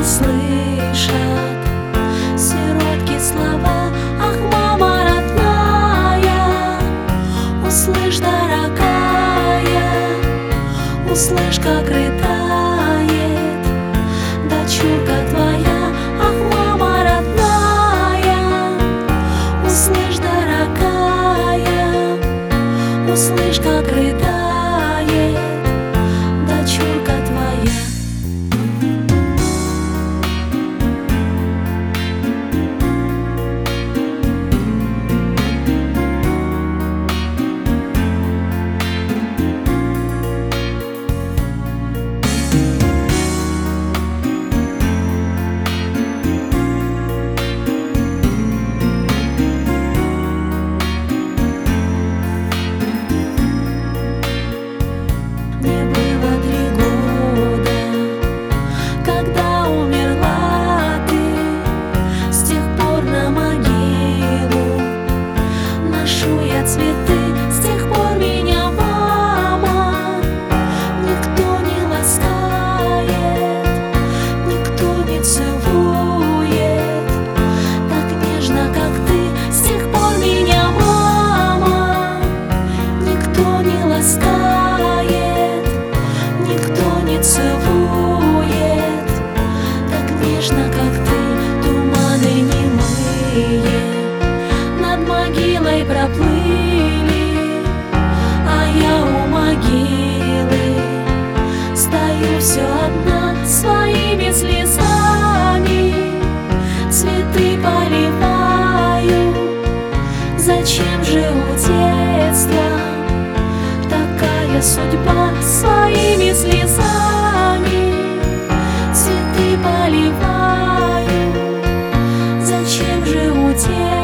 услышат сиротки слова: ах, мама родная, услышь, дорогая, услышь, как рыдает дочурка твоя. Ах, мама родная, услышь, дорогая, услышь, как рыдает дочурка твоя. Цветы, с тех пор меня, мама, никто не ласкает, никто не целует так нежно, как ты. С тех пор меня, мама, никто не ласкает, никто не целует так нежно, как ты. Туманы немые над могилой проплыли, а я у могилы стою все одна, своими слезами цветы поливаю. Зачем же у детства такая судьба? Своими слезами цветы поливаю. Зачем же у детства